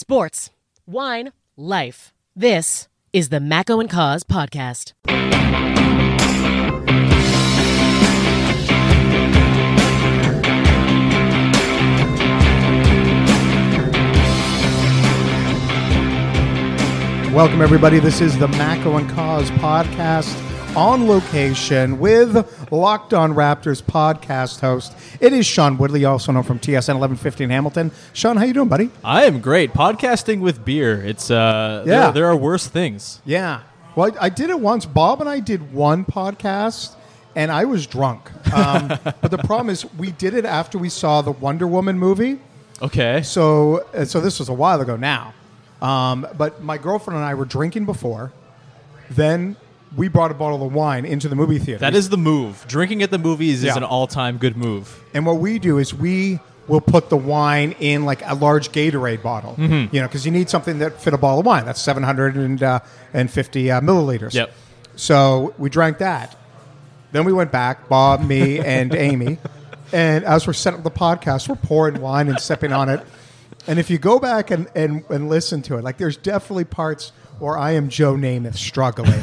Sports, wine, life. This is the Macco and Cause podcast. Welcome, everybody. This is the Macco and Cause podcast on location with Locked On Raptors podcast host. It is Sean Woodley, also known from TSN 1150 in Hamilton. Sean, how you doing, buddy? I am great. Podcasting with beer. It's there are worse things. Yeah. Well, I did it once. Bob and I did one podcast, and I was drunk. But the problem is we did it after we saw the Wonder Woman movie. Okay. So this was a while ago now. But my girlfriend and I were drinking before. Then we brought a bottle of wine into the movie theater. That is the move. Drinking at the movies is Yeah. an all-time good move. And what we do is we will put the wine in like a large Gatorade bottle. Mm-hmm. You know, because you need something that fit a bottle of wine. That's 750 milliliters. Yep. So we drank that. Then we went back, Bob, me, and Amy. And as we're setting up the podcast, we're pouring wine and sipping on it. And if you go back and listen to it, like there's definitely parts where I am Joe Namath struggling.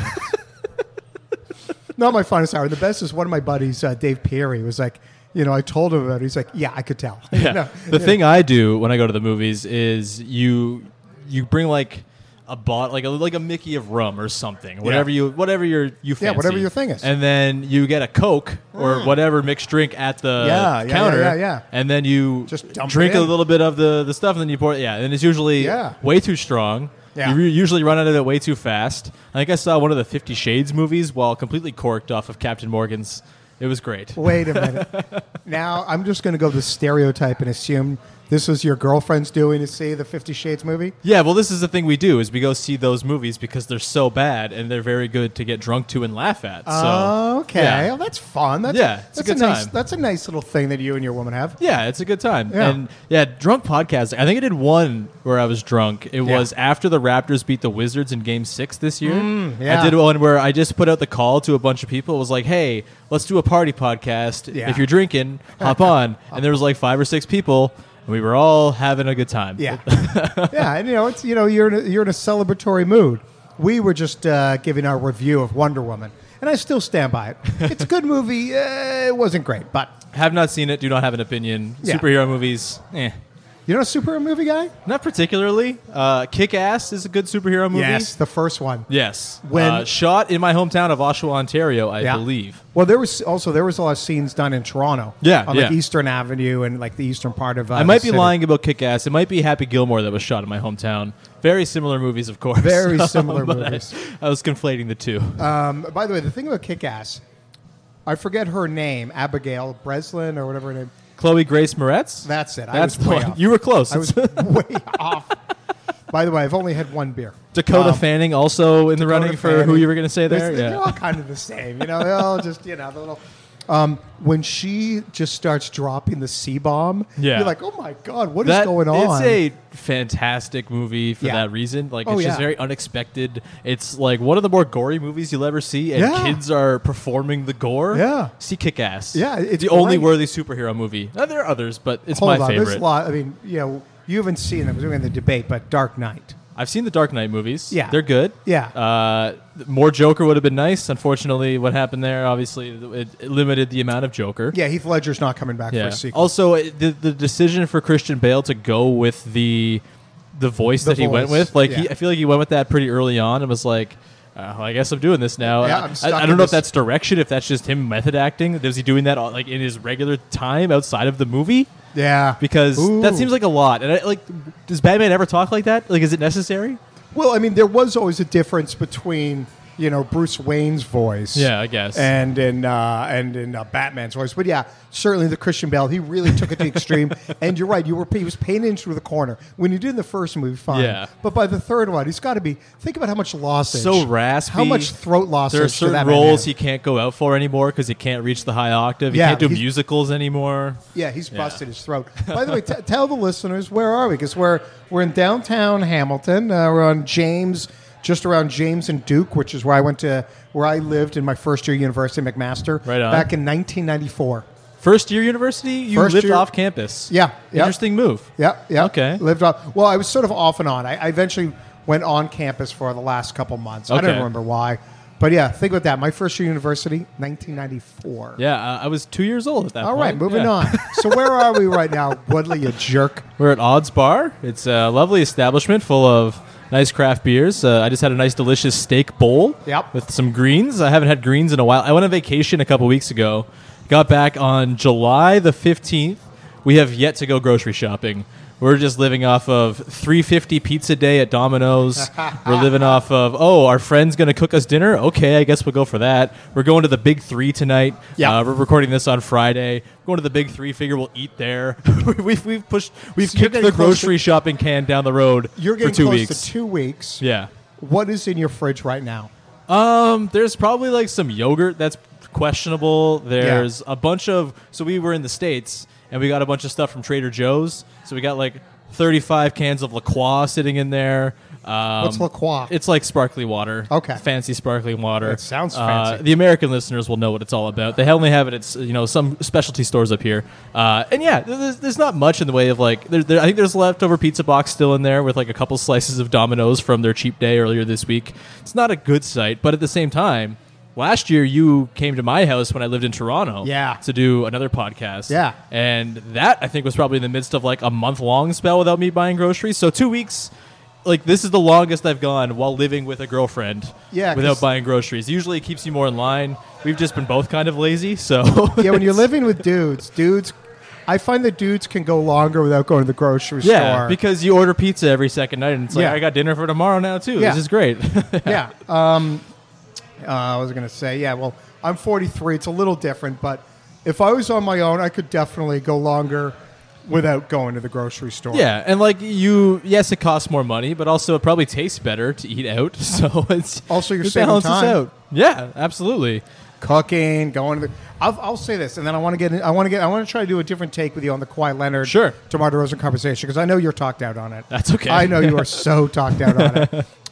Not my finest hour. The best is one of my buddies, Dave Perry, was like, you know, I told him about it. He's like, yeah, I could tell. Yeah. You know? The thing I do when I go to the movies is you bring like a bottle, like a Mickey of rum or something, whatever you fancy. Yeah, whatever your thing is. And then you get a Coke or whatever mixed drink at the counter. Yeah. And then you Just dump drink it a in. little bit of the stuff, and then you pour it. Yeah, and it's usually way too strong. Yeah. You usually run out of it way too fast. I think I saw one of the 50 Shades movies while completely corked off of Captain Morgan's. It was great. Wait a minute. Now, I'm just going to go the stereotype and assume this was your girlfriend's doing to see the 50 Shades movie? Yeah, well, this is the thing we do is we go see those movies because they're so bad and they're very good to get drunk to and laugh at. So, Okay. yeah. Well, that's fun. That's It's a good nice, time. That's a nice little thing that you and your woman have. Yeah, it's a good time. Yeah. And drunk podcasting. I think I did one where I was drunk. It was after the Raptors beat the Wizards in Game 6 this year. yeah. I did one where I just put out the call to a bunch of people. It was like, hey, let's do a party podcast. Yeah. If you're drinking, hop on. And there was like 5 or 6 people. And we were all having a good time. Yeah. Yeah, and it's you're in a celebratory mood. We were just giving our review of Wonder Woman, and I still stand by it. It's a good movie. It wasn't great, but Have not seen it. Do not have an opinion. Yeah. Superhero movies, you're not a superhero movie guy? not particularly. Kick-Ass is a good superhero movie. Yes, the first one. Yes. When- shot in my hometown of Oshawa, Ontario, I believe. Well, there was a lot of scenes done in Toronto. Yeah, on like yeah. Eastern Avenue and like the eastern part of. I might be the city. lying about Kick-Ass. It might be Happy Gilmore that was shot in my hometown. Very similar movies, of course. Very similar But movies. I was conflating the two. By the way, the thing about Kick-Ass, I forget her name, Abigail Breslin or whatever her name. Chloe Grace Moretz? That's it. That's I was the way one. off. You were close. I was way off. By the way, I've only had one beer. Dakota Fanning also in the Dakota running for Fanning. who you were going to say there? They're all kind of the same. They're all just, the little... when she just starts dropping the C-bomb, Yeah. you're like, oh my God, what is going on? It's a fantastic movie for Yeah. that reason. Like, Oh, it's just yeah. very unexpected. It's like one of the more gory movies you'll ever see, and Yeah. kids are performing the gore. Yeah. See Kick-Ass. Yeah, it's the only great. worthy superhero movie. There are others, but it's Hold my on, favorite. there's a lot. I mean, you haven't seen them. We're doing the debate, but Dark Knight. I've seen the Dark Knight movies. Yeah. They're good. Yeah. More Joker would have been nice. Unfortunately, what happened there, obviously, it limited the amount of Joker. Yeah, Heath Ledger's not coming back for Yeah. a sequel. Also, the decision for Christian Bale to go with the voice The that he went voice, with, like yeah. I feel like he went with that pretty early on and was like, well, I guess I'm doing this now. Yeah, I'm stuck I in don't know this- if that's direction, if that's just him method acting. Was he doing that like in his regular time outside of the movie? yeah. Because Ooh. that seems like a lot. And does Batman ever talk like that? Like, is it necessary? Well, I mean, there was always a difference between Bruce Wayne's voice, Yeah, I guess. and in Batman's voice. But yeah, certainly the Christian Bale, he really took it to the extreme. And you're right, he was painted into the corner when you did in the first movie. Fine, Yeah. But by the third one, he's got to be. Think about how much lossage, So raspy. how much throat lossage. There are did certain that man roles have? he can't go out for anymore because he can't reach the high octave. He Yeah, can't do he's- musicals anymore. Yeah, he's busted his throat. By the way, tell the listeners, where are we? Because we're in downtown Hamilton. We're on James, just around James and Duke, which is where I lived in my first year at University of McMaster Right on. back in 1994. First year university, you First lived year- off campus. Yeah. Yep. Interesting move. Yeah. Yeah. Okay. Lived off. Well, I was sort of off and on. I eventually went on campus for the last couple months. I don't Okay. remember why. But yeah, think about that. My first year university, 1994. Yeah, I was 2 years old at that All point. right, moving Yeah. on. So where are we right now, Woodley, you jerk? We're at Odds Bar. It's a lovely establishment full of nice craft beers. I just had a nice, delicious steak bowl Yep. with some greens. I haven't had greens in a while. I went on vacation a couple weeks ago. Got back on July the 15th. We have yet to go grocery shopping. We're just living off of $3.50 pizza day at Domino's. We're living off of, our friend's going to cook us dinner? Okay, I guess we'll go for that. We're going to the Big Three tonight. Yeah. We're recording this on Friday. Going to the Big Three, figure we'll eat there. we've So you're kicked getting the close grocery shopping can down the road You're for getting 2 close weeks. to 2 weeks. Yeah. What is in your fridge right now? There's probably like some yogurt that's questionable. There's a bunch of, so we were in the States and we got a bunch of stuff from Trader Joe's. So we got like 35 cans of La Croix sitting in there. What's La Croix? It's like sparkly water. Okay. Fancy sparkling water. It sounds fancy. The American listeners will know what it's all about. They only have it at some specialty stores up here. And yeah, there's not much in the way of like, I think there's a leftover pizza box still in there with like a couple slices of Domino's from their cheap day earlier this week. It's not a good sight, but at the same time, last year you came to my house when I lived in Toronto Yeah. to do another podcast. Yeah. And that I think was probably in the midst of like a month-long spell without me buying groceries. So 2 weeks, like this is the longest I've gone while living with a girlfriend Yeah, 'cause- without buying groceries. Usually it keeps you more in line. We've just been both kind of lazy, so Yeah, when you're living with dudes, I find that dudes can go longer without going to the grocery yeah, store. because you order pizza every second night and it's like Yeah. I got dinner for tomorrow now too. Yeah. This is great. Yeah. I was going to say, yeah, well, I'm 43. It's a little different, but if I was on my own, I could definitely go longer without going to the grocery store. Yeah, and like yes, it costs more money, but also it probably tastes better to eat out. So it's Also, you're it saving balances time. out. Yeah, absolutely. Cooking, going to the. I'll say this, and then I want to try to do a different take with you on the Kawhi Leonard, Sure. DeMar DeRozan conversation because I know you're talked out on it. That's okay. I know you are so talked out on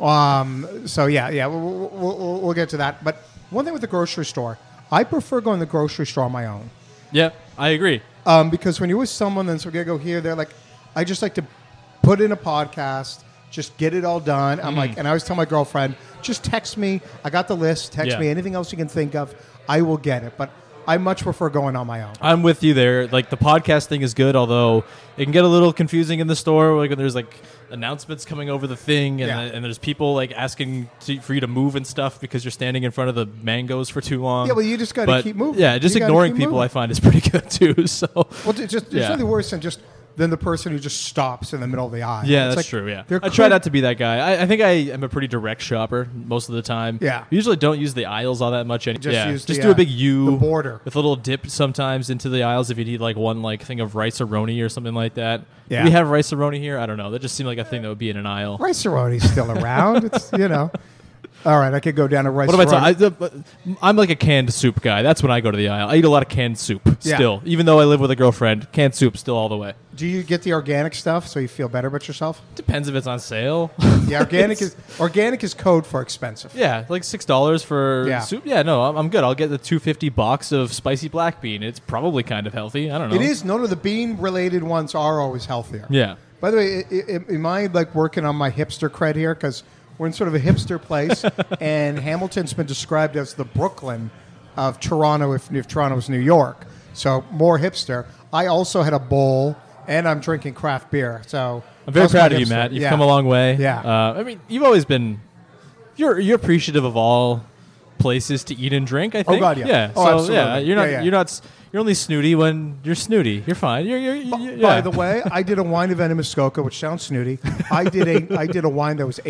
it. So yeah, we'll get to that. But one thing with the grocery store, I prefer going to the grocery store on my own. Yeah, I agree. Because when you're with someone, then so we gotta go here, they're like, I just like to put in a podcast, just get it all done. I'm like, and I always tell my girlfriend, just text me. I got the list. Text Yeah. me anything else you can think of. I will get it. But I much prefer going on my own. I'm with you there. Like the podcast thing is good, although it can get a little confusing in the store. Like when there's like announcements coming over the thing, and, Yeah. and there's people like asking for you to move and stuff because you're standing in front of the mangoes for too long. Yeah, well, you just got to But, keep moving. Yeah, just You gotta ignoring keep people moving. I find is pretty good too. So Well, it's just there's Yeah. nothing worse than the person who just stops in the middle of the aisle. yeah, It's that's like, true. Yeah, they're I try crit- not to be that guy. I think I am a pretty direct shopper most of the time. Yeah. usually don't use the aisles all that much. Just use just the, do a big U, the border. with a little dip sometimes into the aisles if you need like one like thing of rice-a-roni or something like that. Yeah. Do we have rice-a-roni here? I don't know. That just seemed like a thing that would be in an aisle. Rice-A-Roni's still around. It's All right, I could go down to rice. What am I talking? I'm like a canned soup guy. That's when I go to the aisle. I eat a lot of canned soup Yeah. still. Even though I live with a girlfriend, canned soup still all the way. Do you get the organic stuff so you feel better about yourself? Depends if it's on sale. Yeah, organic is code for expensive. Yeah, like $6 for Yeah. soup. Yeah, no, I'm good. I'll get the $2.50 box of spicy black bean. It's probably kind of healthy. I don't know. It is. No, the bean-related ones are always healthier. Yeah. By the way, am I like working on my hipster cred here? Because we're in sort of a hipster place, and Hamilton's been described as the Brooklyn of Toronto, if Toronto was New York. So more hipster. I also had a bowl, and I'm drinking craft beer. So I'm very that's my proud of you, hipster. Matt. You've Yeah. come a long way. Yeah. I mean, you've always been. You're appreciative of all places to eat and drink. I think. God, yeah. Yeah. Oh, so absolutely. yeah, you're not. Yeah, yeah. You're not. You're only snooty when you're snooty. You're fine. You're By the way, I did a wine event in Muskoka, which sounds snooty. I did a wine that was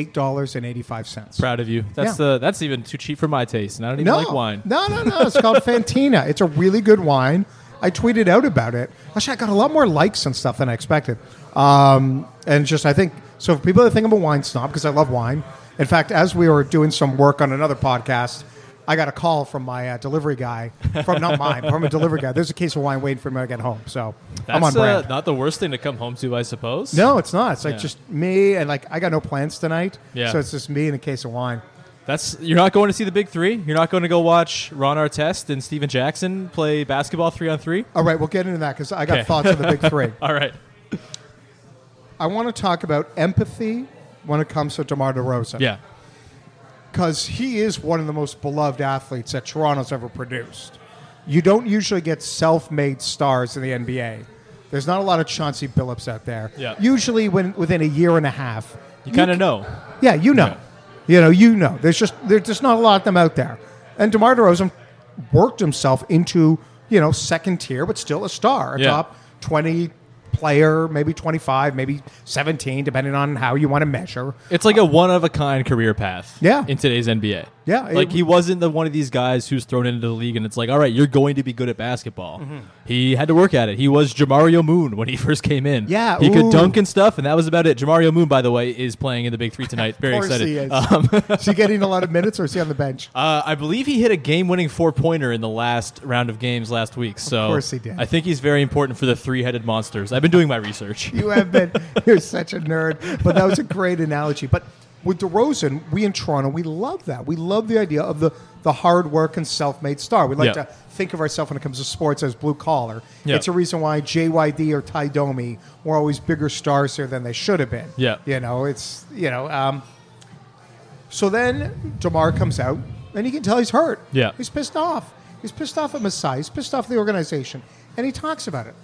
$8.85. proud of you. That's even too cheap for my taste, and I don't even No, like wine. No. It's called Fantina. It's a really good wine. I tweeted out about it. Actually, I got a lot more likes and stuff than I expected. And just, I think, so for people that think I'm a wine snob, because I love wine. In fact, as we were doing some work on another podcast, I got a call from my delivery guy, from a delivery guy. There's a case of wine waiting for me to get home. So I'm on That's brand. not the worst thing to come home to, I suppose. No, it's not. It's like Yeah. just me, and like I got no plans tonight. Yeah. So it's just me and a case of wine. You're not going to see the big three? You're not going to go watch Ron Artest and Steven Jackson play basketball 3-on-3? All right, we'll get into that because I got thoughts on the big three. All right. I want to talk about empathy when it comes to DeMar DeRozan. Yeah. Because he is one of the most beloved athletes that Toronto's ever produced. You don't usually get self-made stars in the NBA. There's not a lot of Chauncey Billups out there. Yeah. Usually within a year and a half. You kind of know. Yeah, you know. You know. There's just not a lot of them out there. And DeMar DeRozan worked himself into, second tier, but still a star. A top 20 player, maybe 25, maybe 17, depending on how you want to measure. It's like a one-of-a-kind career path in today's NBA. Yeah. Like, he wasn't one of these guys who's thrown into the league and it's like, all right, you're going to be good at basketball. Mm-hmm. He had to work at it. He was Jamario Moon when he first came in. Yeah. He could dunk and stuff, and that was about it. Jamario Moon, by the way, is playing in the Big Three tonight. Very excited. He is. Is he getting a lot of minutes or is he on the bench? I believe he hit a game-winning 4-pointer in the last round of games last week. So of course he did. I think he's very important for the three-headed monsters. I've been doing my research. You have been. You're such a nerd. But that was a great analogy. But with DeRozan, we in Toronto, we love that. We love the idea of the hard work and self-made star. We like to think of ourselves when it comes to sports as blue collar. Yeah. It's a reason why JYD or Ty Domi were always bigger stars here than they should have been. Yeah. So then DeMar comes out, and you can tell he's hurt. Yeah. He's pissed off. He's pissed off at Masai. He's pissed off at the organization. And he talks about it.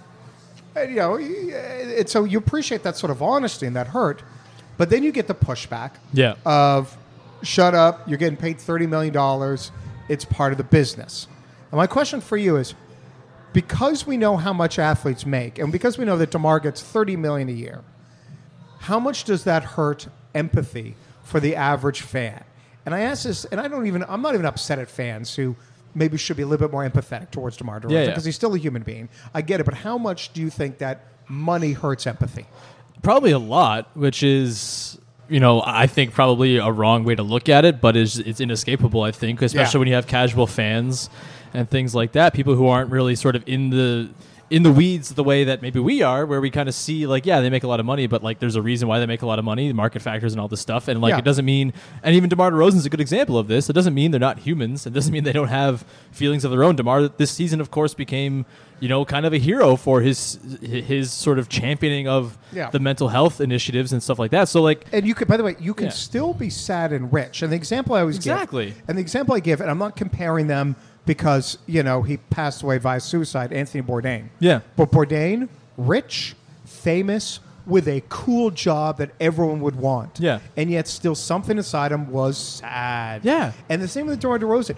And, so you appreciate that sort of honesty and that hurt. But then you get the pushback of, shut up, you're getting paid $30 million, it's part of the business. And my question for you is, because we know how much athletes make, and because we know that DeMar gets $30 million a year, how much does that hurt empathy for the average fan? And I ask this, and I'm not even upset at fans who maybe should be a little bit more empathetic towards DeMar DeRozan, because he's still a human being. I get it, but how much do you think that money hurts empathy? Probably a lot, which is, I think probably a wrong way to look at it, but it's inescapable, I think, especially when you have casual fans and things like that, people who aren't really sort of in the weeds the way that maybe we are, where we kind of see, like, they make a lot of money, but, like, there's a reason why they make a lot of money, the market factors and all this stuff, and, like, it doesn't mean, and even DeMar DeRozan's a good example of this, it doesn't mean they're not humans, it doesn't mean they don't have feelings of their own. DeMar this season, of course, became, kind of a hero for his sort of championing of the mental health initiatives and stuff like that. So, like, and you could, by the way, you can still be sad and rich. And the example I always give, and the example I give, and I'm not comparing them because he passed away via suicide, Anthony Bourdain. Yeah, but Bourdain, rich, famous, with a cool job that everyone would want. Yeah, and yet still something inside him was sad. Yeah, and the same with DeMar DeRozan.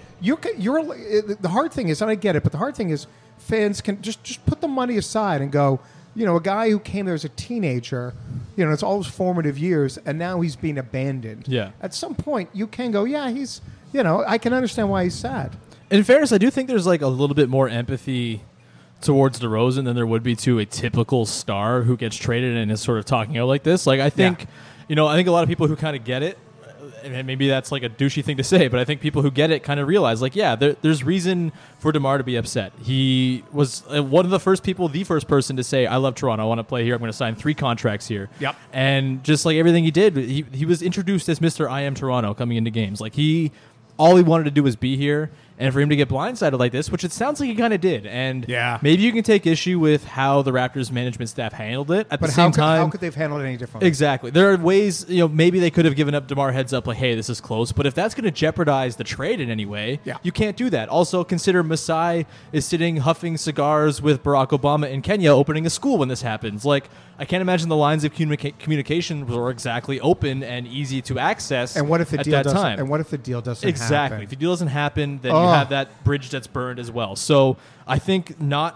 The hard thing is, and I get it, but the hard thing is, fans can just put the money aside and go, a guy who came there as a teenager, it's all his formative years, and now he's being abandoned. Yeah. At some point, you can go, he's, I can understand why he's sad. In fairness, I do think there's like a little bit more empathy towards DeRozan than there would be to a typical star who gets traded and is sort of talking out like this. Like, I think, I think a lot of people who kind of get it, and maybe that's like a douchey thing to say, but I think people who get it kind of realize, like, there's reason for DeMar to be upset. He was one of the first person to say, I love Toronto, I want to play here, I'm going to sign 3 contracts here. Yep. And just like everything he did, he was introduced as Mr. I Am Toronto coming into games. Like, all he wanted to do was be here. And for him to get blindsided like this, which it sounds like he kind of did, and maybe you can take issue with how the Raptors management staff handled it. At the same time, how could they have handled it any differently? Exactly. There are ways, maybe they could have given up DeMar heads up, like, hey, this is close. But if that's going to jeopardize the trade in any way, you can't do that. Also, consider Masai is sitting huffing cigars with Barack Obama in Kenya opening a school when this happens. Like, I can't imagine the lines of communication were exactly open and easy to access. And what if the deal doesn't? Time. And what if the deal doesn't exactly. happen? If the deal doesn't happen, then you have that bridge that's burned as well. So I think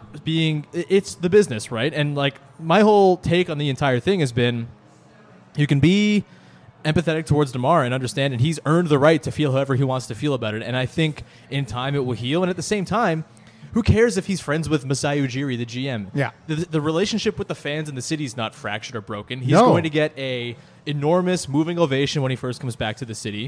it's the business, right? And like my whole take on the entire thing has been, you can be empathetic towards DeMar and understand, and he's earned the right to feel however he wants to feel about it. And I think in time it will heal. And at the same time, who cares if he's friends with Masai Ujiri, the GM? Yeah. The relationship with the fans and the city is not fractured or broken. He's going to get a enormous moving ovation when he first comes back to the city.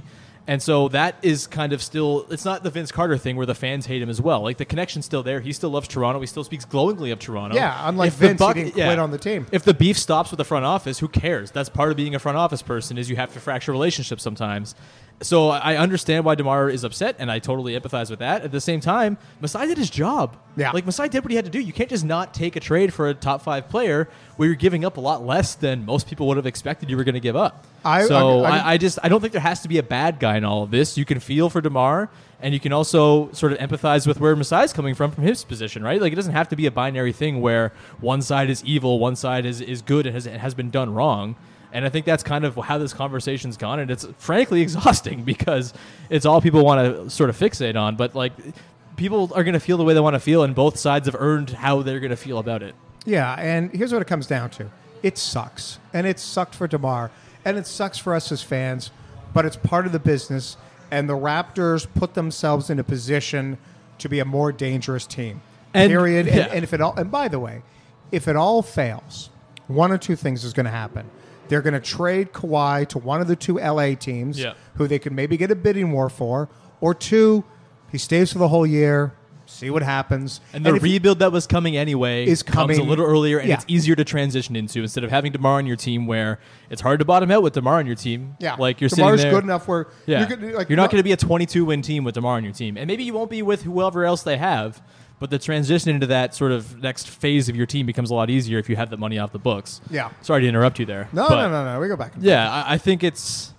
And so that is kind of still, it's not the Vince Carter thing where the fans hate him as well. Like, the connection's still there. He still loves Toronto. He still speaks glowingly of Toronto. Yeah, unlike Vince, he didn't quit on the team. If the beef stops with the front office, who cares? That's part of being a front office person, is you have to fracture relationships sometimes. So I understand why DeMar is upset, and I totally empathize with that. At the same time, Masai did his job. Yeah. Like, Masai did what he had to do. You can't just not take a trade for a top 5 player where you're giving up a lot less than most people would have expected you were going to give up. I don't think there has to be a bad guy in all of this. You can feel for DeMar, and you can also sort of empathize with where Masai's coming from his position, right? Like, it doesn't have to be a binary thing where one side is evil, one side is good and has been done wrong. And I think that's kind of how this conversation's gone, and it's frankly exhausting because it's all people want to sort of fixate on. But, like, people are going to feel the way they want to feel, and both sides have earned how they're going to feel about it. Yeah, and here's what it comes down to. It sucks, and it sucked for DeMar, and it sucks for us as fans, but it's part of the business, and the Raptors put themselves in a position to be a more dangerous team, period. Yeah. And if it all, and by the way, if it all fails, one or two things is going to happen. They're going to trade Kawhi to one of the 2 LA teams who they could maybe get a bidding war for, or 2, he stays for the whole year, see what happens. And the rebuild that was coming anyway comes a little earlier, and it's easier to transition into instead of having DeMar on your team where it's hard to bottom out with DeMar on your team. Yeah. Like, you're DeMar's sitting there. good enough where you're not going to be a 22-win team with DeMar on your team. And maybe you won't be with whoever else they have. But the transition into that sort of next phase of your team becomes a lot easier if you have the money off the books. Yeah. Sorry to interrupt you there. No. We go back. Yeah, I think it's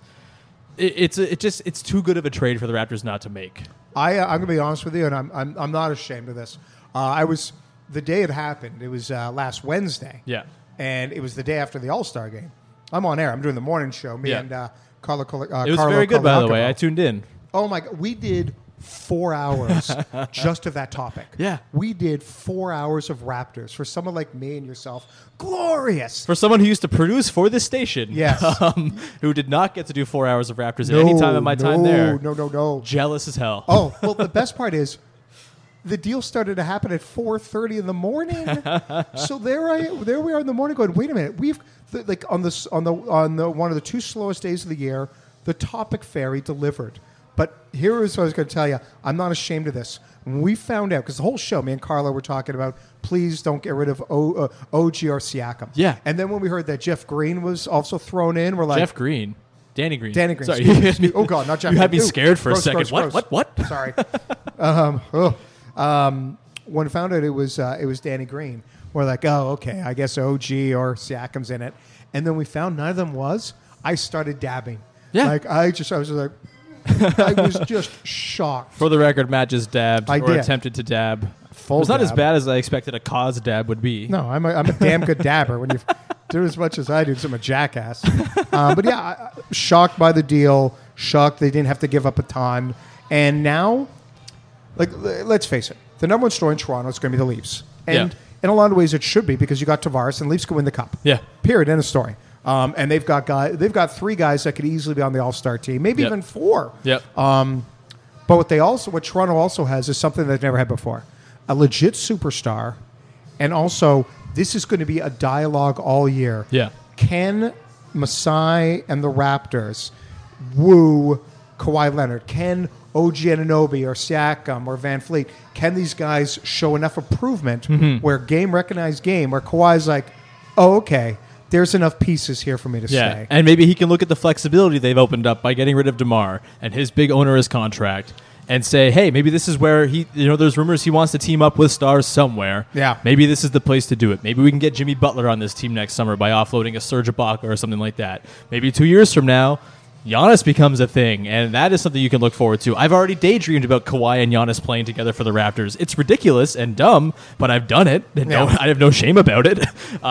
too good of a trade for the Raptors not to make. I'm going to be honest with you, and I'm not ashamed of this. The day it happened. It was last Wednesday. Yeah. And it was the day after the All-Star game. I'm on air. I'm doing the morning show. Me and Carlo. It was very good, by the way. I tuned in. Oh my God, we did 4 hours just of that topic. Yeah. We did 4 hours of Raptors. For someone like me and yourself, glorious. For someone who used to produce for this station. Yes. Who did not get to do 4 hours of Raptors at any time of my time there. No. Jealous as hell. Oh, well, the best part is the deal started to happen at 4:30 in the morning. So there we are in the morning going, wait a minute. We've on the one of the 2 slowest days of the year, the Topic Fairy delivered. But here is what I was going to tell you. I'm not ashamed of this. When we found out, because the whole show, me and Carla were talking about, please don't get rid of OG or Siakam. Yeah. And then when we heard that Jeff Green was also thrown in, we're like... Jeff Green. Danny Green. Sorry. Oh, God, not Jeff You Green. had me scared for gross, a second. Gross. What? Sorry. When we found out it was Danny Green, we're like, oh, okay, I guess OG or Siakam's in it. And then we found none of them was. I started dabbing. Yeah. Like, I was just like... I was just shocked. For the record, Matt just dabbed I did. attempted to dab. Full It's not as dab. bad as I expected a cause dab would be. No, I'm a damn good dabber. When you do as much as I do, 'cause I'm a jackass. But yeah, shocked by the deal. Shocked they didn't have to give up a ton. And now, like, let's face it, the number one story in Toronto is going to be the Leafs. And in a lot of ways, it should be because you got Tavares and Leafs can win the cup. Yeah. Period. End of story. And they've got 3 guys that could easily be on the All-Star team, maybe even 4. Yep. But what Toronto also has is something they've never had before: a legit superstar, and also this is going to be a dialogue all year. Yeah. Can Masai and the Raptors woo Kawhi Leonard? Can OG Anunoby or Siakam or Van Fleet? Can these guys show enough improvement where game recognized game, where Kawhi's like, oh, okay, there's enough pieces here for me to stay. And maybe he can look at the flexibility they've opened up by getting rid of DeMar and his big onerous contract and say, hey, maybe this is where there's rumors he wants to team up with stars somewhere. Yeah. Maybe this is the place to do it. Maybe we can get Jimmy Butler on this team next summer by offloading a Serge Ibaka or something like that. Maybe 2 years from now, Giannis becomes a thing, and that is something you can look forward to. I've already daydreamed about Kawhi and Giannis playing together for the Raptors. It's ridiculous and dumb, but I've done it. And I have no shame about it.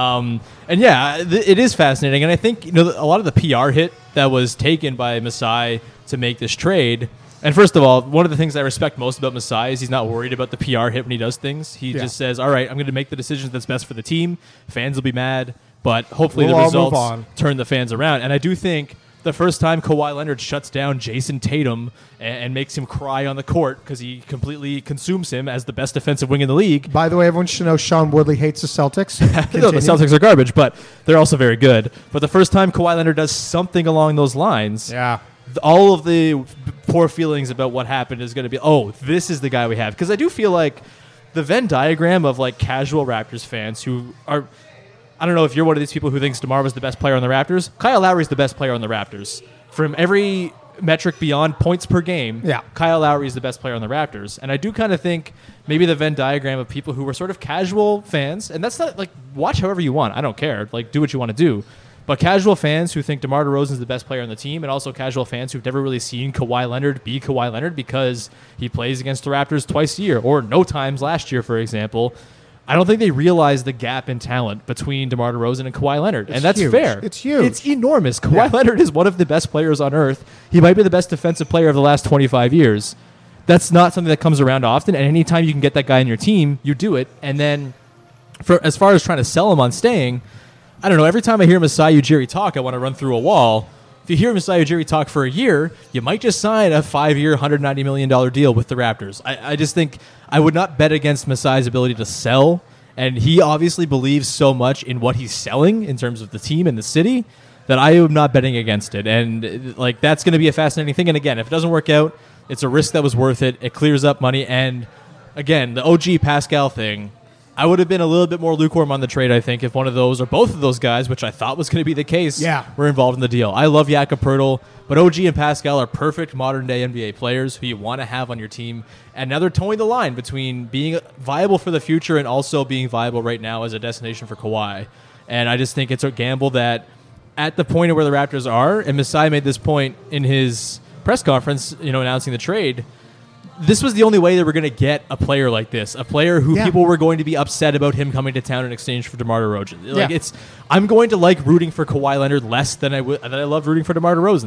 It is fascinating, and I think a lot of the PR hit that was taken by Masai to make this trade. And first of all, one of the things I respect most about Masai is he's not worried about the PR hit when he does things. He just says, all right, I'm going to make the decisions that's best for the team. Fans will be mad, but hopefully the results turn the fans around. And I do think the first time Kawhi Leonard shuts down Jason Tatum and makes him cry on the court because he completely consumes him as the best defensive wing in the league. By the way, everyone should know Sean Woodley hates the Celtics. No, the Celtics are garbage, but they're also very good. But the first time Kawhi Leonard does something along those lines, all of the poor feelings about what happened is going to be, oh, this is the guy we have. Because I do feel like the Venn diagram of like casual Raptors fans who are, I don't know if you're one of these people who thinks DeMar was the best player on the Raptors. Kyle Lowry's the best player on the Raptors. From every metric beyond points per game, Kyle Lowry is the best player on the Raptors. And I do kind of think maybe the Venn diagram of people who were sort of casual fans, and that's not like, watch however you want. I don't care. Like, do what you want to do. But casual fans who think DeMar DeRozan is the best player on the team, and also casual fans who've never really seen Kawhi Leonard be Kawhi Leonard because he plays against the Raptors twice a year, or no times last year, for example. I don't think they realize the gap in talent between DeMar DeRozan and Kawhi Leonard. And that's huge. fair. It's huge. It's enormous. Kawhi Leonard is one of the best players on earth. He might be the best defensive player of the last 25 years. That's not something that comes around often. And anytime you can get that guy in your team, you do it. And then as far as trying to sell him on staying, I don't know. Every time I hear Masai Ujiri talk, I want to run through a wall. If you hear Masai Ujiri talk for a year, you might just sign a 5-year, $190 million deal with the Raptors. I just think I would not bet against Masai's ability to sell. And he obviously believes so much in what he's selling in terms of the team and the city that I am not betting against it. And like that's going to be a fascinating thing. And again, if it doesn't work out, it's a risk that was worth it. It clears up money. And again, the OG Pascal thing, I would have been a little bit more lukewarm on the trade, I think, if one of those or both of those guys, which I thought was going to be the case, were involved in the deal. I love Jakob Poeltl, but OG and Pascal are perfect modern-day NBA players who you want to have on your team. And now they're towing the line between being viable for the future and also being viable right now as a destination for Kawhi. And I just think it's a gamble that at the point of where the Raptors are, and Masai made this point in his press conference, announcing the trade, this was the only way they were going to get a player like this, a player who people were going to be upset about him coming to town in exchange for DeMar DeRozan. Like I'm going to like rooting for Kawhi Leonard less than I love rooting for DeMar DeRozan.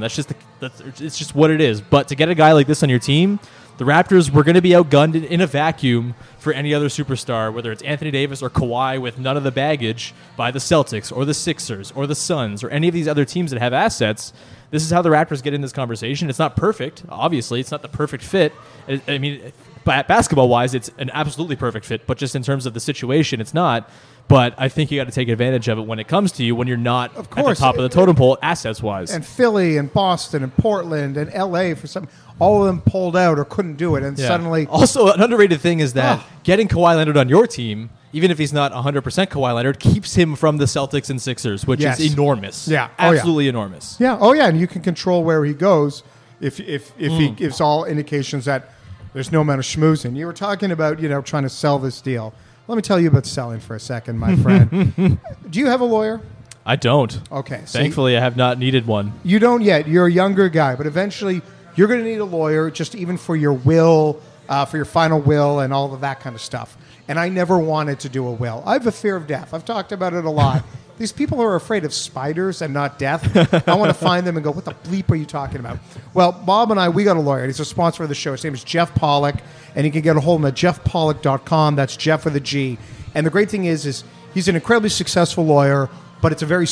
It's just what it is. But to get a guy like this on your team, the Raptors were going to be outgunned in a vacuum for any other superstar, whether it's Anthony Davis or Kawhi with none of the baggage by the Celtics or the Sixers or the Suns or any of these other teams that have assets. This is how the Raptors get in this conversation. It's not perfect, obviously. It's not the perfect fit. I mean, basketball-wise, it's an absolutely perfect fit, but just in terms of the situation, it's not. But I think you got to take advantage of it when it comes to you, when you're not at the top of the totem pole, assets-wise. And Philly and Boston and Portland and L.A., for some, all of them pulled out or couldn't do it, and suddenly... Also, an underrated thing is that getting Kawhi Leonard on your team, even if he's not 100% Kawhi Leonard, keeps him from the Celtics and Sixers, which is enormous. Yeah. Absolutely enormous. Yeah. Oh, yeah. And you can control where he goes if he gives all indications that there's no amount of schmoozing. You were talking about, trying to sell this deal. Let me tell you about selling for a second, my friend. Do you have a lawyer? I don't. Okay. Thankfully, I have not needed one. You don't yet. You're a younger guy, but eventually you're going to need a lawyer just even for your will, for your final will and all of that kind of stuff. And I never wanted to do a will. I have a fear of death. I've talked about it a lot. These people are afraid of spiders and not death. I want to find them and go, what the bleep are you talking about? Well, Bob and I, we got a lawyer. He's a sponsor of the show. His name is Jeff Pollock, and you can get a hold of him at jeffpollock.com. That's Jeff with a G. And the great thing is he's an incredibly successful lawyer, but it's a very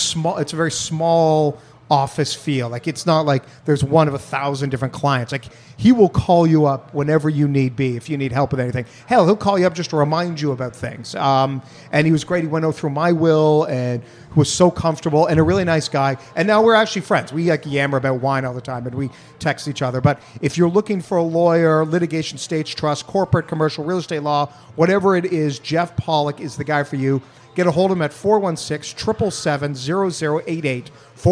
small office feel. Like, it's not like there's one of 1,000 different clients. Like, he will call you up whenever you need be, if you need help with anything. Hell, he'll call you up just to remind you about things. And he was great. He went through my will and was so comfortable and a really nice guy. And now we're actually friends. We yammer about wine all the time and we text each other. But if you're looking for a lawyer, litigation, states, trust, corporate, commercial, real estate law, whatever it is, Jeff Pollock is the guy for you. Get a hold of him at 416-777-0088,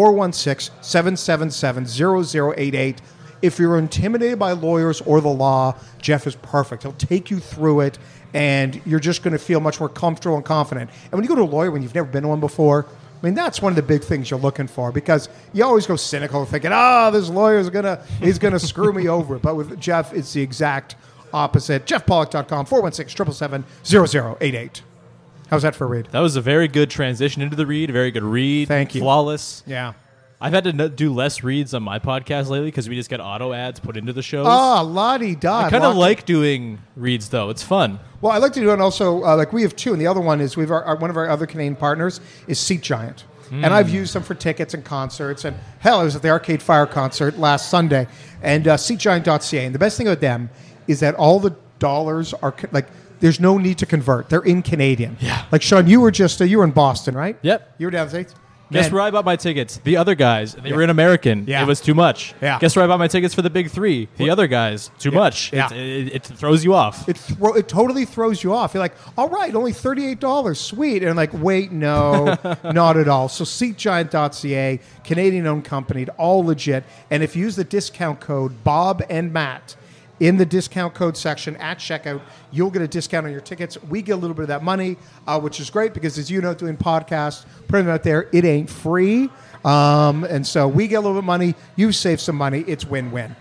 416-777-0088. If you're intimidated by lawyers or the law, Jeff is perfect. He'll take you through it, and you're just going to feel much more comfortable and confident. And when you go to a lawyer when you've never been to one before, I mean, that's one of the big things you're looking for, because you always go cynical thinking, this lawyer's he's going to screw me over. But with Jeff, it's the exact opposite. JeffPollock.com, 416-777-0088. How's that for a read? That was a very good transition into the read. A very good read. Thank you. Flawless. Yeah. I've had to do less reads on my podcast lately because we just get auto ads put into the shows. La-di-da. I kind of like doing reads, though. It's fun. Well, I like to do it also, like we have two, and the other one is one of our other Canadian partners is Seat Giant. And I've used them for tickets and concerts. And hell, I was at the Arcade Fire concert last Sunday. And seatgiant.ca. And the best thing about them is that all the dollars are, like, there's no need to convert. They're in Canadian. Yeah. Like, Sean, you were in Boston, right? Yep. You were down the States? Guess Man. where I bought my tickets? The other guys. They were in American. Yeah. It was too much. Yeah. Guess where I bought my tickets for the big three? The other guys. Too much. Yeah. It throws you off. It totally throws you off. You're like, all right, only $38, sweet. And I'm like, wait, no, not at all. So SeatGiant.ca, Canadian-owned company, all legit. And if you use the discount code Bob and Matt in the discount code section at checkout, you'll get a discount on your tickets. We get a little bit of that money, which is great because, as you know, doing podcasts, putting them out there, it ain't free. And so we get a little bit of money. You save some money. It's win-win.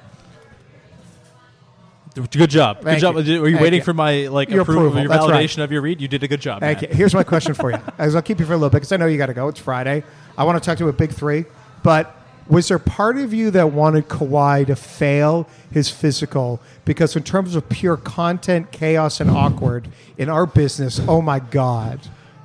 Good job. Thank Good job. you. Were you Thank waiting you. for my Your approval, your approval. That's validation of your read? You did a good job. Thank Matt. you. Here's my question for you. As I'll keep you for a little bit because I know you got to go. It's Friday. I want to talk to you about Big Three. But was there part of you that wanted Kawhi to fail his physical? Because in terms of pure content, chaos, and awkward in our business, oh my God.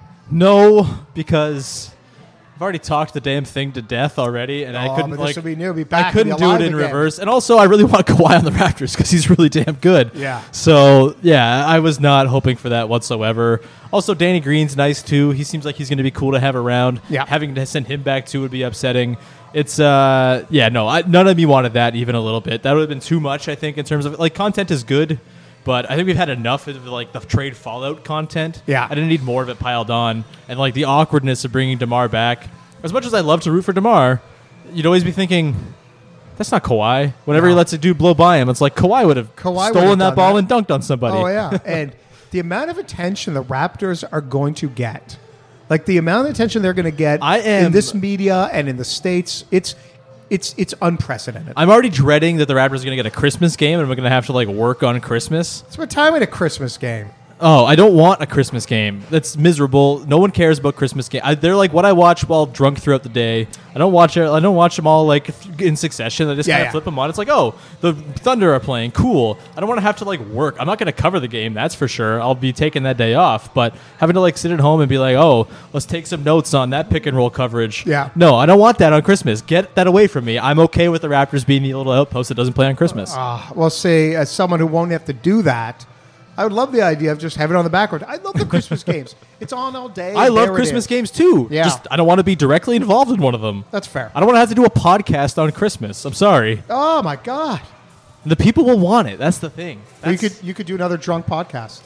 No, because I've already talked the damn thing to death already, and I couldn't but this like. will be new. Be back. I couldn't Be do it alive in again. reverse, and also I really want Kawhi on the Raptors because he's really damn good. Yeah. So yeah, I was not hoping for that whatsoever. Also, Danny Green's nice too. He seems like he's going to be cool to have around. Yeah. Having to send him back too would be upsetting. It's none of me wanted that even a little bit. That would have been too much, I think, in terms of like content is good, but I think we've had enough of like the trade fallout content. Yeah. I didn't need more of it piled on, and like the awkwardness of bringing DeMar back. As much as I love to root for DeMar, you'd always be thinking, that's not Kawhi. Whenever he lets a dude blow by him, it's like Kawhi would have stolen that ball and dunked on somebody. Oh, yeah. And the amount of attention the Raptors are going to get, like the amount of attention they're going to get in this media and in the States, it's unprecedented. I'm already dreading that the Raptors are going to get a Christmas game and we're going to have to like work on Christmas. It's what time at a Christmas game? Oh, I don't want a Christmas game. That's miserable. No one cares about Christmas game. They're like what I watch while drunk throughout the day. I don't watch them all like in succession. I just kind of flip them on. It's like, oh, the Thunder are playing. Cool. I don't want to have to like work. I'm not going to cover the game. That's for sure. I'll be taking that day off. But having to like sit at home and be like, oh, let's take some notes on that pick and roll coverage. Yeah. No, I don't want that on Christmas. Get that away from me. I'm okay with the Raptors being the little outpost that doesn't play on Christmas. Well, say as someone who won't have to do that, I would love the idea of just having it on the background. I love the Christmas games. It's on all day. I love Christmas games too. Yeah. Just I don't want to be directly involved in one of them. That's fair. I don't want to have to do a podcast on Christmas. I'm sorry. Oh my God! The people will want it. That's the thing. You could do another drunk podcast.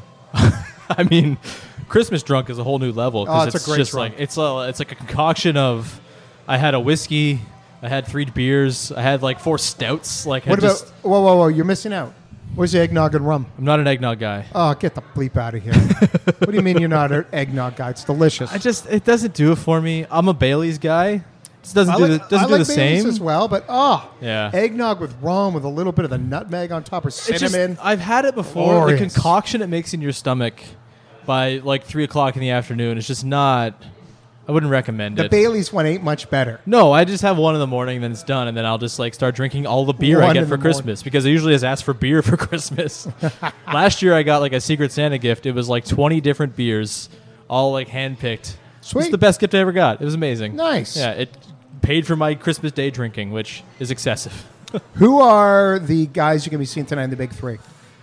I mean, Christmas drunk is a whole new level. Oh, it's a great just drunk. like it's like a concoction of. I had a whiskey. I had 3 beers. I had like 4 stouts. Like What about? Whoa! You're missing out. Where's the eggnog and rum? I'm not an eggnog guy. Oh, get the bleep out of here. What do you mean you're not an eggnog guy? It's delicious. It doesn't do it for me. I'm a Bailey's guy. It doesn't I do like the Baileys same as well, but Yeah. eggnog with rum with a little bit of the nutmeg on top or It's just- cinnamon. I've had it before. Glorious. The concoction it makes in your stomach by like 3 o'clock in the afternoon is just not. I wouldn't recommend The it. Bailey's one ain't much better. No, I just have one in the morning, then it's done, and then I'll just like start drinking all the beer I One get in for the Christmas because I usually just ask for beer for Christmas. Last year I got like a Secret Santa gift. It was like 20 different beers, all like handpicked. Sweet. It's the best gift I ever got. It was amazing. Nice. Yeah, it paid for my Christmas Day drinking, which is excessive. Who are the guys you're going to be seeing tonight in the Big Three?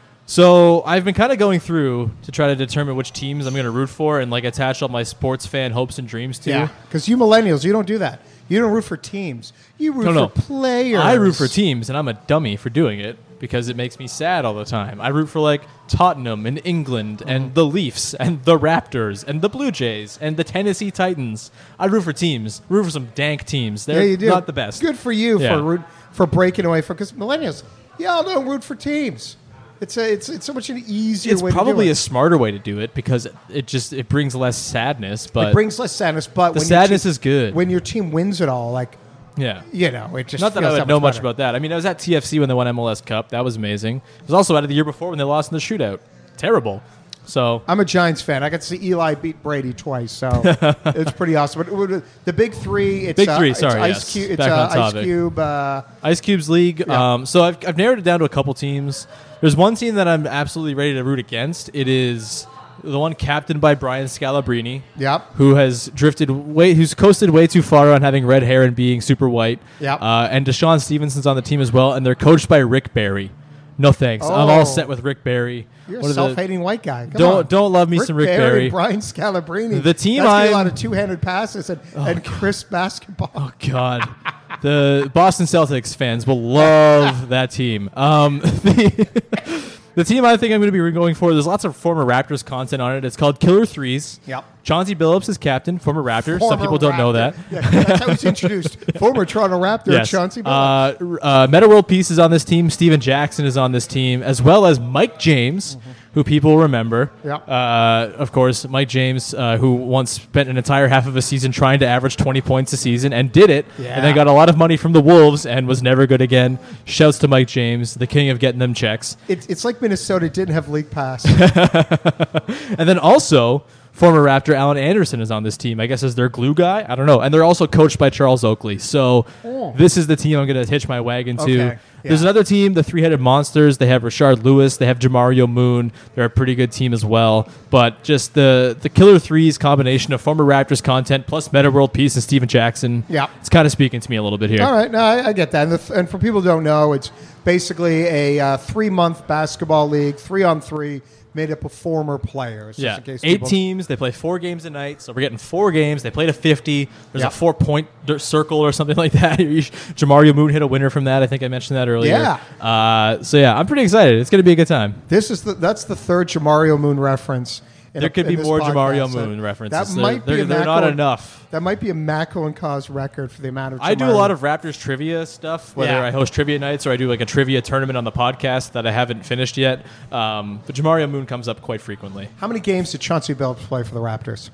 So I've been kind of going through to try to determine which teams I'm going to root for and like attach all my sports fan hopes and dreams to. Yeah, because you millennials, you don't do that. You don't root for teams. You root No. for players. I root for teams, and I'm a dummy for doing it because it makes me sad all the time. I root for like Tottenham and England and the Leafs and the Raptors and the Blue Jays and the Tennessee Titans. I root for teams. Root for some dank teams. They're you do. not the best. Good for you Yeah. for breaking away from because millennials, y'all don't root for teams. It's so much an easier It's way probably to do a it. smarter way to do it because it brings less sadness. But It brings less sadness, but the when sadness your team, is good. when your team wins it all. Like yeah. it just Not that feels I would know much better. about that. I mean, I was at TFC when they won MLS Cup. That was amazing. I was also out of the year before when they lost in the shootout. Terrible. So I'm a Giants fan. I got to see Eli beat Brady twice, so it's pretty awesome. But the Big Three, it's Big Three, it's sorry, Ice yes. Cube, it's Back on Ice topic. Cube. Ice Cube's league. Yeah. So I've narrowed it down to a couple teams. There's one team that I'm absolutely ready to root against. It is the one captained by Brian Scalabrine, Yep. who's coasted way too far on having red hair and being super white. Yep. And Deshaun Stevenson's on the team as well, and they're coached by Rick Barry. No thanks. I'm all Oh. set with Rick Barry. You're One a of the- self-hating white guy. Come on. Don't love me some Rick Barry. Brian Scalabrine. The team That's gonna be a I'm- lot of two-handed passes and crisp basketball. Oh God, the Boston Celtics fans will love that team. The team I think I'm going to be going for. There's lots of former Raptors content on it. It's called Killer Threes. Yep. Chauncey Billups is captain, former Raptor. Some Former people don't know that. Raptor. Yeah, that's how he's introduced. Former Toronto Raptor, Chauncey Billups. Meta World Peace is on this team. Steven Jackson is on this team, as well as Mike James, who people remember. Yep. Of course, Mike James, who once spent an entire half of a season trying to average 20 points a season and did it, Yeah. and then got a lot of money from the Wolves and was never good again. Shouts to Mike James, the king of getting them checks. It's like Minnesota didn't have league pass. And then also, former Raptor Alan Anderson is on this team, I guess as their glue guy. I don't know. And they're also coached by Charles Oakley. So this is the team I'm going to hitch my wagon to. Okay. There's Yeah. another team, the Three-Headed Monsters. They have Rashard Lewis. They have Jamario Moon. They're a pretty good team as well. But just the Killer Threes combination of former Raptors content plus Meta World Peace and Steven Jackson. Yeah. It's kind of speaking to me a little bit here. All right, no, I get that. And for people who don't know, it's basically a 3-month basketball league, 3-on-3, made up of former players. just Yeah, in case 8 people- teams. They play 4 games a night, so we're getting 4 games. They played a 50. There's Yep. a 4-point circle or something like that. Jamario Moon hit a winner from that. I think I mentioned that earlier. Yeah. So yeah, I'm pretty excited. It's going to be a good time. That's the third Jamario Moon reference. There could be this more podcast. Jamario So Moon references. That might be they're not Mako- enough. That might be a Mako and Cause record for the amount of. I do a Jamario. lot of Raptors trivia stuff, whether Yeah. I host trivia nights or I do like a trivia tournament on the podcast that I haven't finished yet. But Jamario Moon comes up quite frequently. How many games did Chauncey Billups play for the Raptors?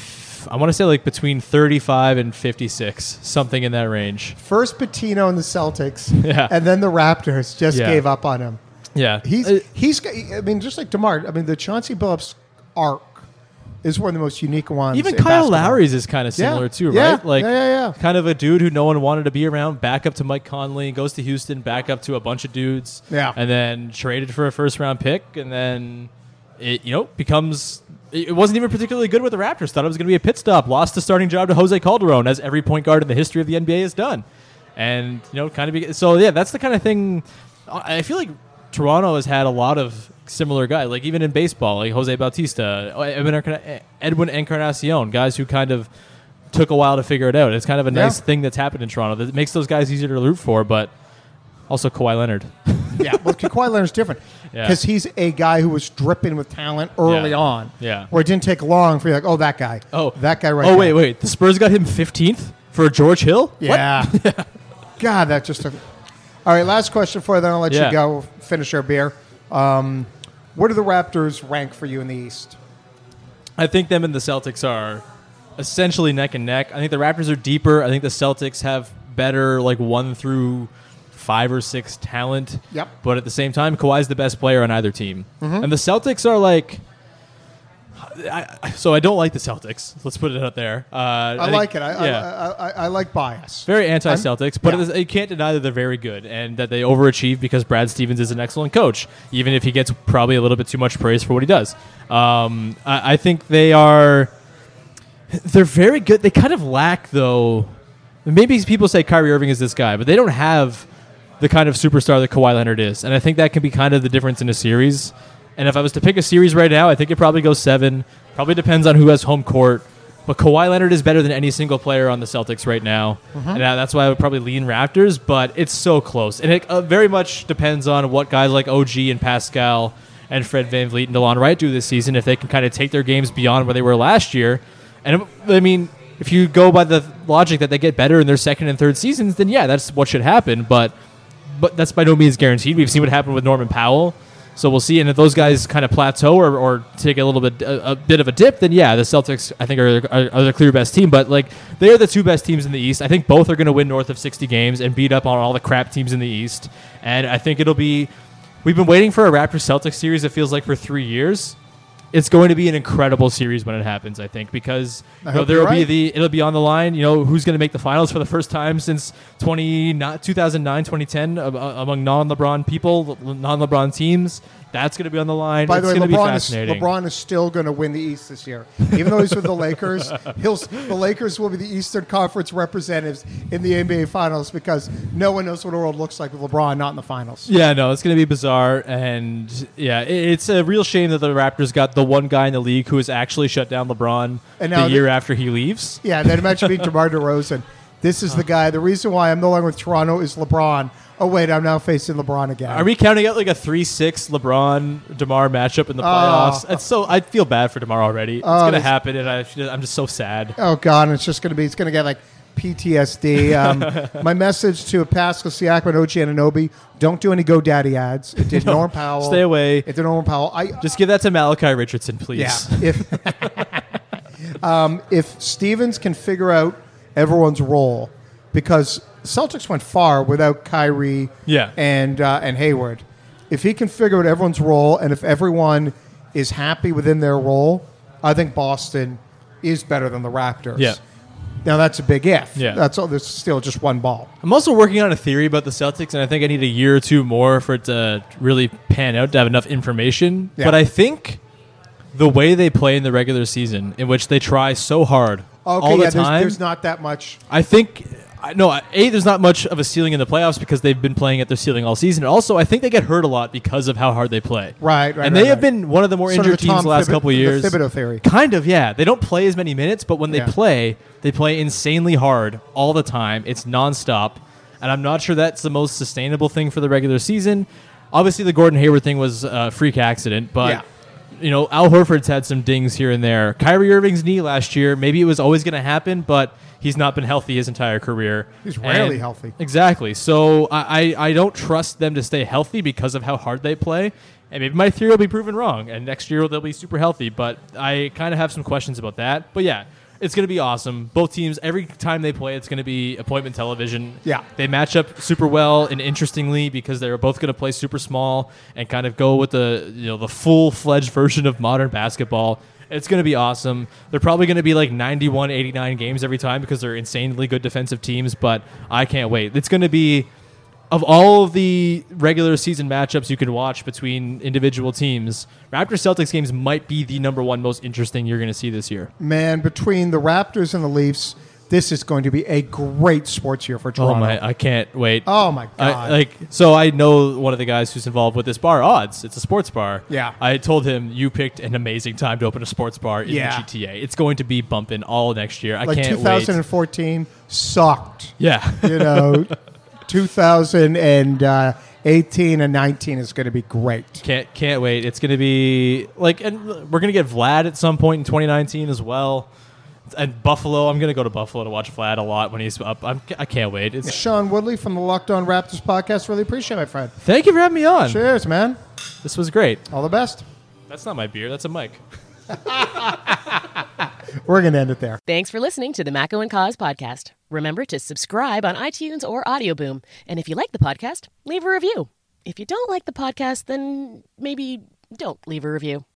I want to say like between 35 and 56, something in that range. First Pitino and the Celtics, Yeah. and then the Raptors just Yeah. gave up on him. Yeah. He's. I mean, just like DeMar. I mean, the Chauncey Billups arc is one of the most unique ones. Even in Kyle basketball. Lowry's is kind of similar too, Yeah. right? Like, Yeah. kind of a dude who no one wanted to be around. Back up to Mike Conley, goes to Houston, back up to a bunch of dudes, Yeah. and then traded for a first-round pick, and then it becomes. It wasn't even particularly good with the Raptors. Thought it was going to be a pit stop. Lost the starting job to Jose Calderon, as every point guard in the history of the NBA has done, and so yeah, that's the kind of thing. I feel like Toronto has had a lot of similar guys, like even in baseball, like Jose Bautista, Edwin Encarnacion, guys who kind of took a while to figure it out. It's kind of a nice thing that's happened in Toronto that makes those guys easier to root for, but also Kawhi Leonard. Yeah, well, Kawhi Leonard's different Yeah. because he's a guy who was dripping with talent early Yeah. on. Yeah. Where it didn't take long for you, like, oh, that guy. Oh, that guy right Oh, there. wait. The Spurs got him 15th for George Hill? What? Yeah. God, that just took. All right, last question for you, then I'll let Yeah. you go. Finish our beer. Where do the Raptors rank for you in the East? I think them and the Celtics are essentially neck and neck. I think the Raptors are deeper. I think the Celtics have better, like 1 through 5 or 6 talent. Yep. But at the same time, Kawhi's the best player on either team. And the Celtics are like. So I don't like the Celtics. Let's put it out there. I think- like it. yeah. I like bias. Very anti-Celtics, but yeah. you can't deny that they're very good and that they overachieve because Brad Stevens is an excellent coach, even if he gets probably a little bit too much praise for what he does. I think they're very good. They kind of lack, though. Maybe people say Kyrie Irving is this guy, but they don't have the kind of superstar that Kawhi Leonard is, and I think that can be kind of the difference in a series. And if I was to pick a series right now, I think it probably goes 7. Probably depends on who has home court. But Kawhi Leonard is better than any single player on the Celtics right now. And that's why I would probably lean Raptors, but it's so close. And it very much depends on what guys like OG and Pascal and Fred VanVleet and DeLon Wright do this season, if they can kind of take their games beyond where they were last year. And, I mean, if you go by the logic that they get better in their second and third seasons, then yeah, that's what should happen. But that's by no means guaranteed. We've seen what happened with Norman Powell. So we'll see, and if those guys kind of plateau or take a bit of a dip, then yeah, the Celtics I think are the clear best team. But like they are the 2 best teams in the East. I think both are going to win north of 60 games and beat up on all the crap teams in the East. And I think it'll be. We've been waiting for a Raptors Celtics series. It feels like for 3 years, it's going to be an incredible series when it happens, I think, because hope there you're will be right. it'll be on the line. Who's going to make the finals for the first time since 2009, 2010 among non-LeBron people, non-LeBron teams. That's going to be on the line. By the way, it's going to be LeBron fascinating. is still going to win the East this year. Even though he's with the Lakers, the Lakers will be the Eastern Conference representatives in the NBA Finals because no one knows what the world looks like with LeBron not in the finals. Yeah, no, it's going to be bizarre. And, yeah, it's a real shame that the Raptors got the one guy in the league who has actually shut down LeBron And now the year after he leaves. Yeah, then imagine being DeMar DeRozan. This is the guy. The reason why I'm no longer with Toronto is LeBron. Oh, wait, I'm now facing LeBron again. Are we counting out like a 3-6 LeBron-DeMar matchup in the playoffs? I feel bad for DeMar already. It's going to happen, and I'm just so sad. Oh, God, and it's going to get like PTSD. My message to Pascal Siakam and OG Anunoby, don't do any GoDaddy ads. It did Norm Powell. Stay away. It did Norm Powell. Just give that to Malachi Richardson, please. Yeah. If Stevens can figure out everyone's role, because Celtics went far without Kyrie and Hayward. If he can figure out everyone's role and if everyone is happy within their role, I think Boston is better than the Raptors. Yeah. Now, that's a big if. Yeah. There's still just one ball. I'm also working on a theory about the Celtics, and I think I need a year or two more for it to really pan out, to have enough information. Yeah. But I think the way they play in the regular season, in which they try so hard all the time, there's not that much. I think there's not much of a ceiling in the playoffs because they've been playing at their ceiling all season. And also, I think they get hurt a lot because of how hard they play. Right. And they have been one of the more Sort of injured teams the last couple of years. The Thibodeau theory. Kind of, yeah. They don't play as many minutes, but when they play insanely hard all the time. It's nonstop. And I'm not sure that's the most sustainable thing for the regular season. Obviously, the Gordon Hayward thing was a freak accident, but Al Horford's had some dings here and there. Kyrie Irving's knee last year, maybe it was always going to happen, but he's not been healthy his entire career. He's rarely healthy. Exactly. So I don't trust them to stay healthy because of how hard they play. And maybe my theory will be proven wrong, and next year they'll be super healthy. But I kind of have some questions about that. But yeah, it's going to be awesome. Both teams, every time they play, it's going to be appointment television. Yeah. They match up super well and interestingly because they're both going to play super small and kind of go with the full-fledged version of modern basketball. It's going to be awesome. They're probably going to be like 91, 89 games every time because they're insanely good defensive teams, but I can't wait. It's going to be, of all of the regular season matchups you can watch between individual teams, Raptors-Celtics games might be the number one most interesting you're going to see this year. Man, between the Raptors and the Leafs, this is going to be a great sports year for Toronto. Oh my! I can't wait. Oh my God! So I know one of the guys who's involved with this bar, Odds. It's a sports bar. Yeah. I told him you picked an amazing time to open a sports bar in the GTA. It's going to be bumping all next year. I can't wait. 2014 sucked. Yeah. 2018 and 19 is going to be great. Can't wait. It's going to be and we're going to get Vlad at some point in 2019 as well. And Buffalo, I'm going to go to Buffalo to watch Vlad a lot when he's up. I can't wait. It's Sean Woodley from the Locked On Raptors podcast. Really appreciate it, my friend. Thank you for having me on. Cheers, man. This was great. All the best. That's not my beer. That's a mic. We're going to end it there. Thanks for listening to the Mako and Cause podcast. Remember to subscribe on iTunes or Audio Boom. And if you like the podcast, leave a review. If you don't like the podcast, then maybe don't leave a review.